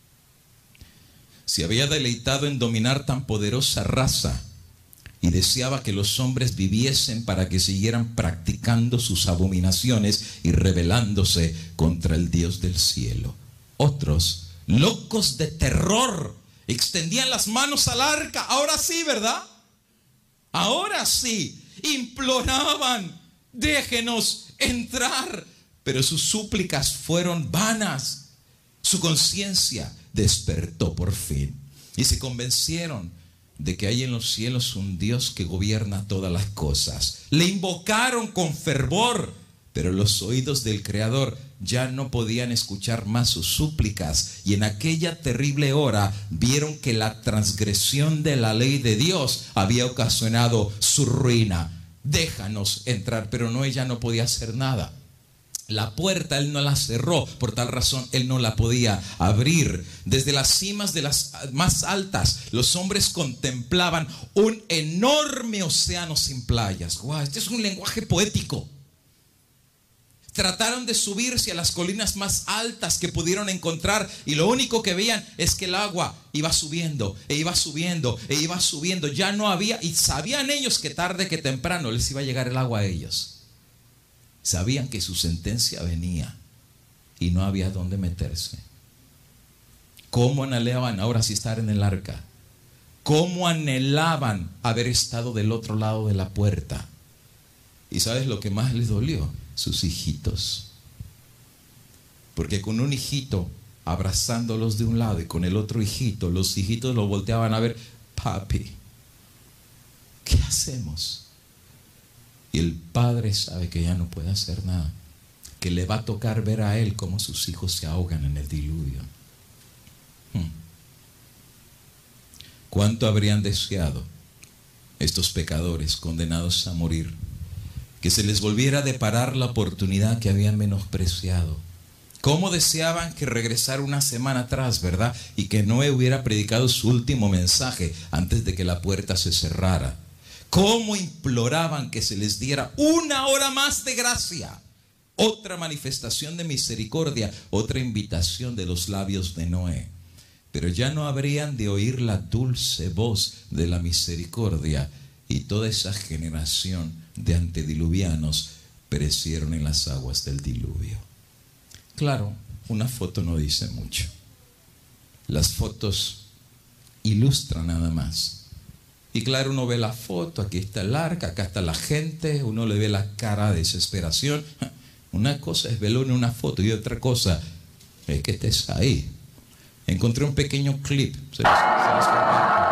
Se había deleitado en dominar tan poderosa raza y deseaba que los hombres viviesen para que siguieran practicando sus abominaciones y rebelándose contra el Dios del cielo. Otros, locos de terror, extendían las manos al arca. Ahora sí, ¿verdad? Ahora sí. Imploraban, déjenos entrar. Pero sus súplicas fueron vanas. Su conciencia despertó por fin y se convencieron de que hay en los cielos un Dios que gobierna todas las cosas. Le invocaron con fervor, pero los oídos del Creador ya no podían escuchar más sus súplicas, y en aquella terrible hora vieron que la transgresión de la ley de Dios había ocasionado su ruina. Déjanos entrar, pero no, ella no podía hacer nada. La puerta él no la cerró, por tal razón él no la podía abrir. Desde las cimas de las más altas, los hombres contemplaban un enorme océano sin playas. Wow, este es un lenguaje poético. Trataron de subirse a las colinas más altas que pudieron encontrar, y lo único que veían es que el agua iba subiendo, e iba subiendo, e iba subiendo. Ya no había, y sabían ellos que tarde que temprano les iba a llegar el agua a ellos. Sabían que su sentencia venía y no había dónde meterse. ¿Cómo anhelaban ahora sí estar en el arca? cómo anhelaban haber estado del otro lado de la puerta. ¿Y sabes lo que más les dolió? Sus hijitos. Porque con un hijito abrazándolos de un lado y con el otro hijito, los hijitos lo volteaban a ver. Papi, ¿qué hacemos? Y el padre sabe que ya no puede hacer nada, que le va a tocar ver a él cómo sus hijos se ahogan en el diluvio. Hmm. ¿Cuánto habrían deseado estos pecadores condenados a morir que se les volviera a deparar la oportunidad que habían menospreciado? ¿Cómo deseaban que regresara una semana atrás, verdad? Y que Noé hubiera predicado su último mensaje antes de que la puerta se cerrara. ¿Cómo imploraban que se les diera una hora más de gracia? Otra manifestación de misericordia, otra invitación de los labios de Noé. Pero ya no habrían de oír la dulce voz de la misericordia, y toda esa generación de antediluvianos perecieron en las aguas del diluvio. Claro, una foto no dice mucho. Las fotos ilustran nada más. Y claro, uno ve la foto, aquí está el arca, acá está la gente, uno le ve la cara de desesperación. Una cosa es verlo en una foto y otra cosa es que estés ahí. Encontré un pequeño clip. Se los, se los comparto.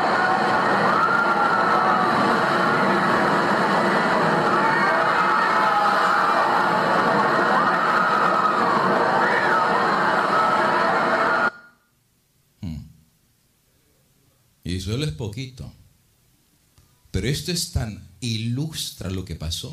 Y solo es poquito. Pero esto es tan ilustra lo que pasó.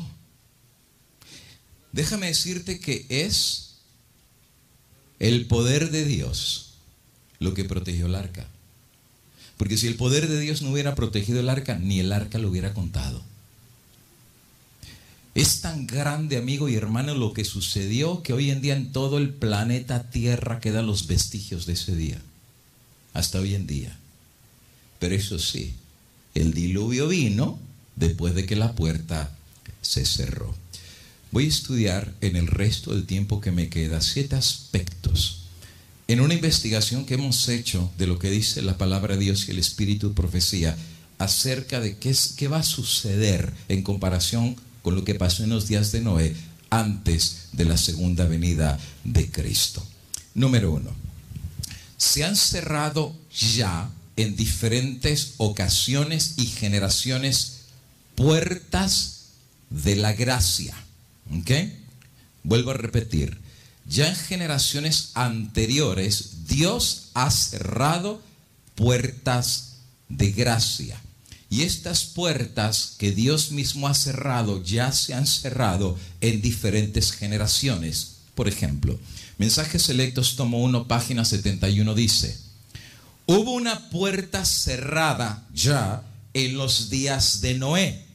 Déjame decirte que es el poder de Dios lo que protegió el arca. Porque si el poder de Dios no hubiera protegido el arca, ni el arca lo hubiera contado. Es tan grande, amigo y hermano, lo que sucedió, que hoy en día en todo el planeta Tierra quedan los vestigios de ese día. Hasta hoy en día. Pero eso sí, el diluvio vino después de que la puerta se cerró. Voy a estudiar en el resto del tiempo que me queda siete aspectos en una investigación que hemos hecho de lo que dice la palabra de Dios y el Espíritu de Profecía acerca de qué, es, qué va a suceder en comparación con lo que pasó en los días de Noé antes de la segunda venida de Cristo. Número uno, se han cerrado ya en diferentes ocasiones y generaciones puertas de la gracia. ¿Ok? Vuelvo a repetir. Ya en generaciones anteriores, Dios ha cerrado puertas de gracia. Y estas puertas que Dios mismo ha cerrado, ya se han cerrado en diferentes generaciones. Por ejemplo, Mensajes Selectos, tomo uno, página setenta y uno, dice: hubo una puerta cerrada ya en los días de Noé.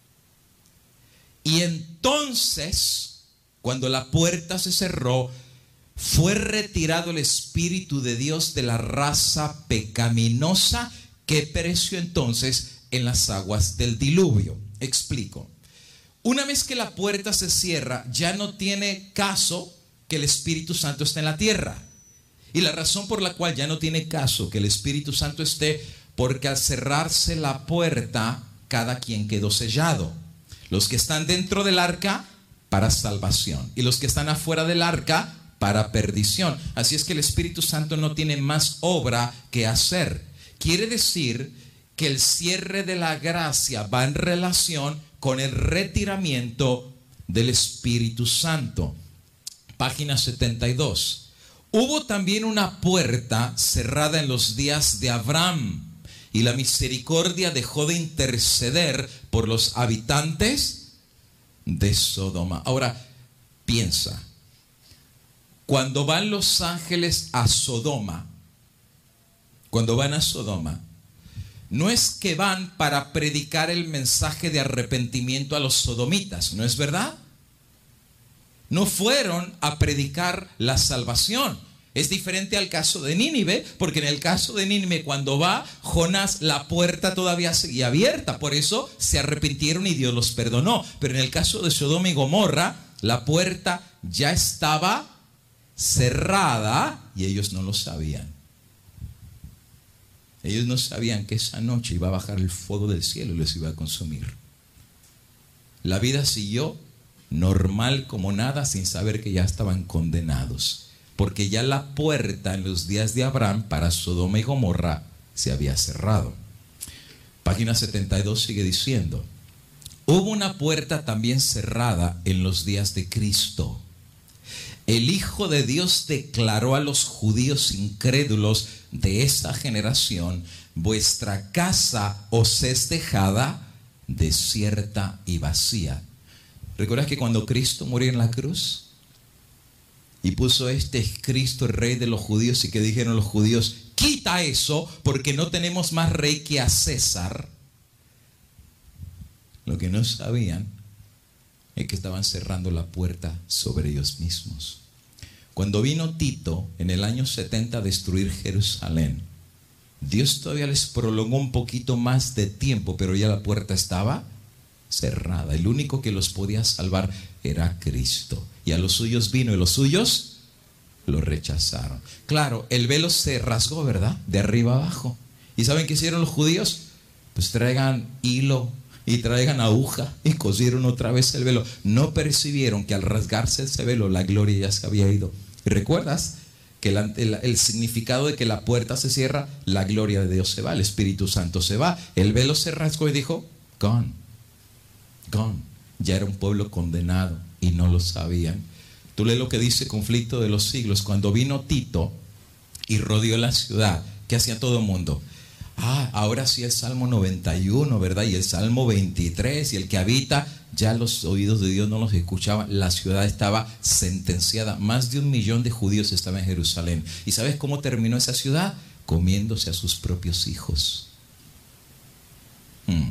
Y entonces, cuando la puerta se cerró, fue retirado el Espíritu de Dios de la raza pecaminosa que pereció entonces en las aguas del diluvio. Explico. Una vez que la puerta se cierra, ya no tiene caso que el Espíritu Santo esté en la tierra. Y la razón por la cual ya no tiene caso que el Espíritu Santo esté, porque al cerrarse la puerta, cada quien quedó sellado. Los que están dentro del arca, para salvación. Y los que están afuera del arca, para perdición. Así es que el Espíritu Santo no tiene más obra que hacer. Quiere decir que el cierre de la gracia va en relación con el retiramiento del Espíritu Santo. Página setenta y dos. Hubo también una puerta cerrada en los días de Abraham, y la misericordia dejó de interceder por los habitantes de Sodoma. Ahora, piensa, cuando van los ángeles a Sodoma, cuando van a Sodoma, no es que van para predicar el mensaje de arrepentimiento a los sodomitas, ¿no es verdad? No fueron a predicar la salvación. Es diferente al caso de Nínive, porque en el caso de Nínive, cuando va Jonás, la puerta todavía seguía abierta. Por eso se arrepintieron y Dios los perdonó. Pero en el caso de Sodoma y Gomorra, la puerta ya estaba cerrada y ellos no lo sabían. Ellos no sabían que esa noche iba a bajar el fuego del cielo y los iba a consumir. La vida siguió normal como nada, sin saber que ya estaban condenados, porque ya la puerta en los días de Abraham para Sodoma y Gomorra se había cerrado. Página setenta y dos sigue diciendo: hubo una puerta también cerrada en los días de Cristo. El Hijo de Dios declaró a los judíos incrédulos de esa generación: vuestra casa os es dejada desierta y vacía. ¿Recuerdas que cuando Cristo murió en la cruz y puso este es Cristo, el rey de los judíos, y que dijeron los judíos: quita eso porque no tenemos más rey que a César? Lo que no sabían es que estaban cerrando la puerta sobre ellos mismos. Cuando vino Tito en el año setenta a destruir Jerusalén, Dios todavía les prolongó un poquito más de tiempo, pero ya la puerta estaba cerrada. El único que los podía salvar era Cristo. Y a los suyos vino y los suyos lo rechazaron. Claro, el velo se rasgó, ¿verdad? De arriba abajo. ¿Y saben qué hicieron los judíos? Pues traigan hilo y traigan aguja y cosieron otra vez el velo. No percibieron que al rasgarse ese velo la gloria ya se había ido. ¿Y recuerdas que el, el, el significado de que la puerta se cierra? La gloria de Dios se va, el Espíritu Santo se va. El velo se rasgó y dijo: gone, gone. Ya era un pueblo condenado y no lo sabían. Tú lees lo que dice Conflicto de los Siglos. Cuando vino Tito y rodeó la ciudad, ¿qué hacía todo el mundo? Ah, ahora sí el Salmo noventa y uno, ¿verdad? Y el Salmo veintitrés, y el que habita, ya los oídos de Dios no los escuchaban. La ciudad estaba sentenciada. Más de un millón de judíos estaban en Jerusalén. ¿Y sabes cómo terminó esa ciudad? Comiéndose a sus propios hijos. Hmm.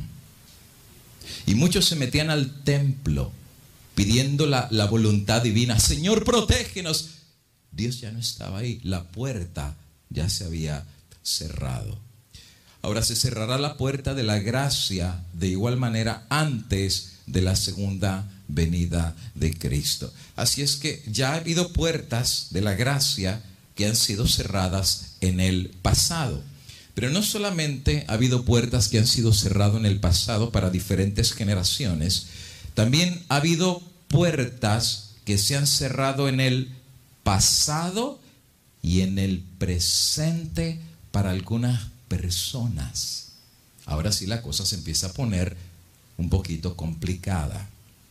Y muchos se metían al templo pidiendo la, la voluntad divina. Señor, protégenos. Dios ya no estaba ahí. La puerta ya se había cerrado. Ahora se cerrará la puerta de la gracia de igual manera antes de la segunda venida de Cristo. Así es que ya ha habido puertas de la gracia que han sido cerradas en el pasado. Pero no solamente ha habido puertas que han sido cerradas en el pasado para diferentes generaciones, también ha habido puertas que se han cerrado en el pasado y en el presente para algunas personas. Ahora sí la cosa se empieza a poner un poquito complicada.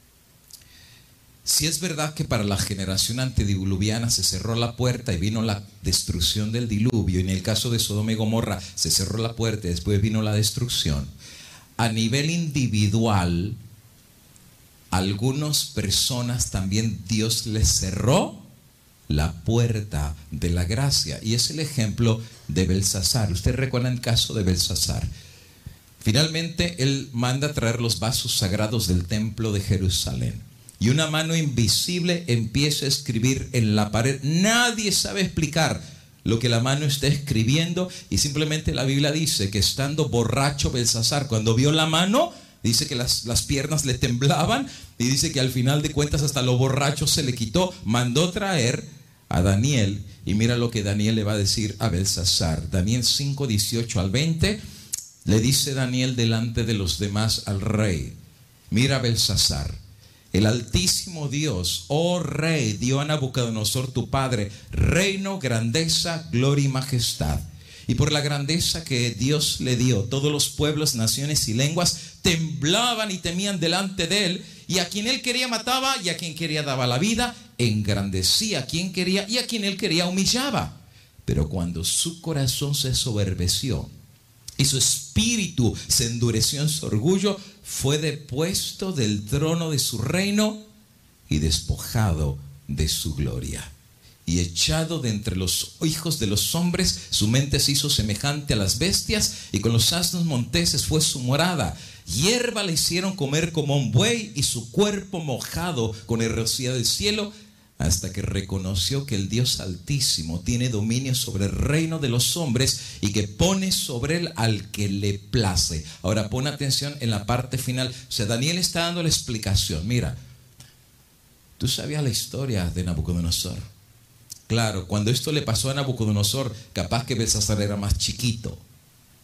Si es verdad que para la generación antediluviana se cerró la puerta y vino la destrucción del diluvio, y en el caso de Sodoma y Gomorra se cerró la puerta y después vino la destrucción, a nivel individual, a algunas personas también Dios les cerró la puerta de la gracia. Y es el ejemplo de Belsasar. Ustedes recuerdan el caso de Belsasar. Finalmente él manda traer los vasos sagrados del templo de Jerusalén. Y una mano invisible empieza a escribir en la pared. Nadie sabe explicar lo que la mano está escribiendo. Y simplemente la Biblia dice que estando borracho Belsasar, cuando vio la mano, dice que las, las piernas le temblaban. Y dice que al final de cuentas hasta lo borracho se le quitó. Mandó traer a Daniel. Y mira lo que Daniel le va a decir a Belsasar. Daniel cinco, dieciocho al veinte. Le dice Daniel delante de los demás al rey: mira, Belsasar, el Altísimo Dios, oh rey, dio a Nabucodonosor tu padre reino, grandeza, gloria y majestad. Y por la grandeza que Dios le dio, todos los pueblos, naciones y lenguas temblaban y temían delante de él. Y a quien él quería mataba, y a quien quería daba la vida. Engrandecía a quien quería, y a quien él quería humillaba. Pero cuando su corazón se soberbeció y su espíritu se endureció en su orgullo, fue depuesto del trono de su reino y despojado de su gloria. Y echado de entre los hijos de los hombres, su mente se hizo semejante a las bestias, y con los asnos monteses fue su morada. Hierba le hicieron comer como un buey, y su cuerpo mojado con el rocío del cielo, hasta que reconoció que el Dios Altísimo tiene dominio sobre el reino de los hombres y que pone sobre él al que le place. Ahora pon atención en la parte final. O sea, Daniel está dando la explicación. Mira, tú sabías la historia de Nabucodonosor. Claro, cuando esto le pasó a Nabucodonosor, capaz que Belsasar era más chiquito.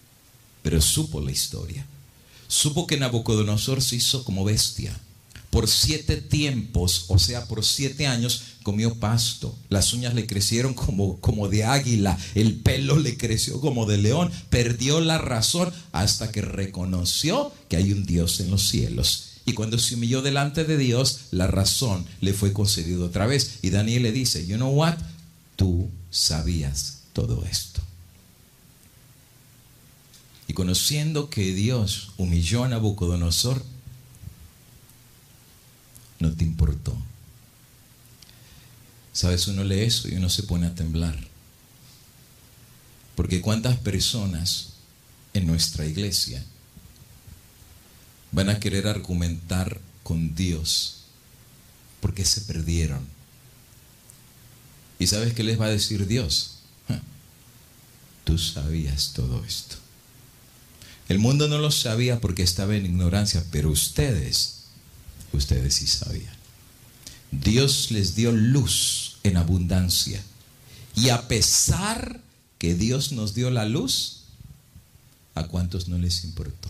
pero supo la historia. Supo que Nabucodonosor se hizo como bestia. Por siete tiempos, o sea, por siete años, comió pasto. Las uñas le crecieron como, como de águila. El pelo le creció como de león. Perdió la razón hasta que reconoció que hay un Dios en los cielos. Y cuando se humilló delante de Dios, la razón le fue concedida otra vez. Y Daniel le dice, you know what? Tú sabías todo esto. Y conociendo que Dios humilló a Nabucodonosor, no te importó. Sabes, uno lee eso y uno se pone a temblar. Porque cuántas personas en nuestra iglesia van a querer argumentar con Dios porque se perdieron. ¿Y sabes qué les va a decir Dios? Tú sabías todo esto. El mundo no lo sabía porque estaba en ignorancia, pero ustedes Ustedes sí sabían. Dios les dio luz en abundancia. Y a pesar que Dios nos dio la luz, ¿a cuántos no les importó?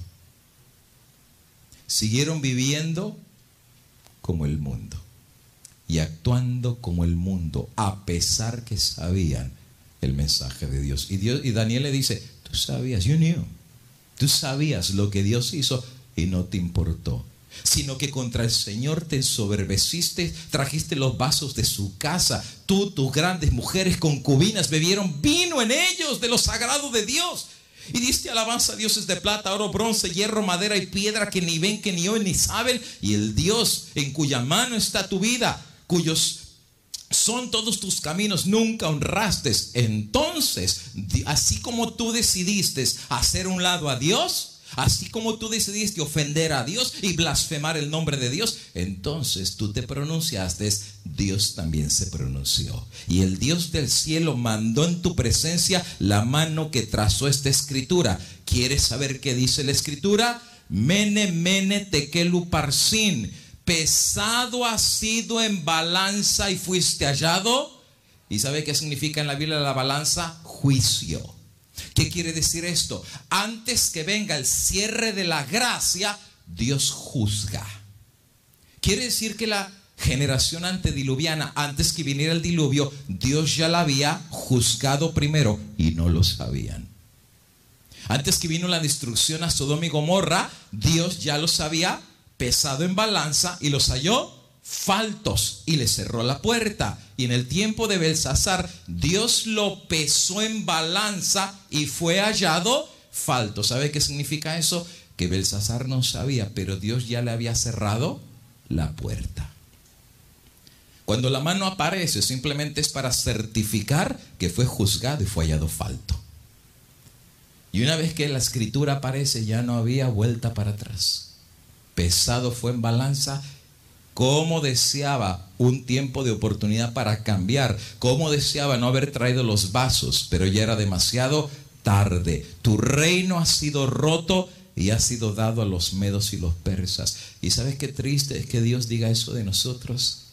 Siguieron viviendo como el mundo y actuando como el mundo, a pesar que sabían el mensaje de Dios. Y Dios, y Daniel le dice, tú sabías, you knew. Tú sabías lo que Dios hizo y no te importó. Sino que contra el Señor te ensoberbeciste, trajiste los vasos de su casa. Tú, tus grandes mujeres concubinas bebieron vino en ellos de lo sagrado de Dios. Y diste alabanza a dioses de plata, oro, bronce, hierro, madera y piedra, que ni ven, que ni oyen, ni saben. Y el Dios en cuya mano está tu vida, cuyos son todos tus caminos, nunca honraste. Entonces, así como tú decidiste hacer un lado a Dios, así como tú decidiste ofender a Dios y blasfemar el nombre de Dios, entonces tú te pronunciaste, Dios también se pronunció. Y el Dios del cielo mandó en tu presencia la mano que trazó esta escritura. ¿Quieres saber qué dice la escritura? Mene, mene, tekel uparsin. Pesado has sido en balanza y fuiste hallado. ¿Y sabe qué significa en la Biblia la balanza? Juicio. ¿Qué quiere decir esto? Antes que venga el cierre de la gracia, Dios juzga. Quiere decir que la generación antediluviana, antes que viniera el diluvio, Dios ya la había juzgado primero y no lo sabían. Antes que vino la destrucción a Sodoma y Gomorra, Dios ya los había pesado en balanza y los halló faltos y le cerró la puerta. Y en el tiempo de Belsasar, Dios lo pesó en balanza y fue hallado falto. ¿Sabe qué significa eso? Que Belsasar no sabía, pero Dios ya le había cerrado la puerta. Cuando la mano aparece, simplemente es para certificar que fue juzgado y fue hallado falto. Y una vez que la escritura aparece, ya no había vuelta para atrás. Pesado fue en balanza. Cómo deseaba un tiempo de oportunidad para cambiar. Cómo deseaba no haber traído los vasos, pero ya era demasiado tarde. Tu reino ha sido roto y ha sido dado a los medos y los persas. ¿Y sabes qué triste es que Dios diga eso de nosotros?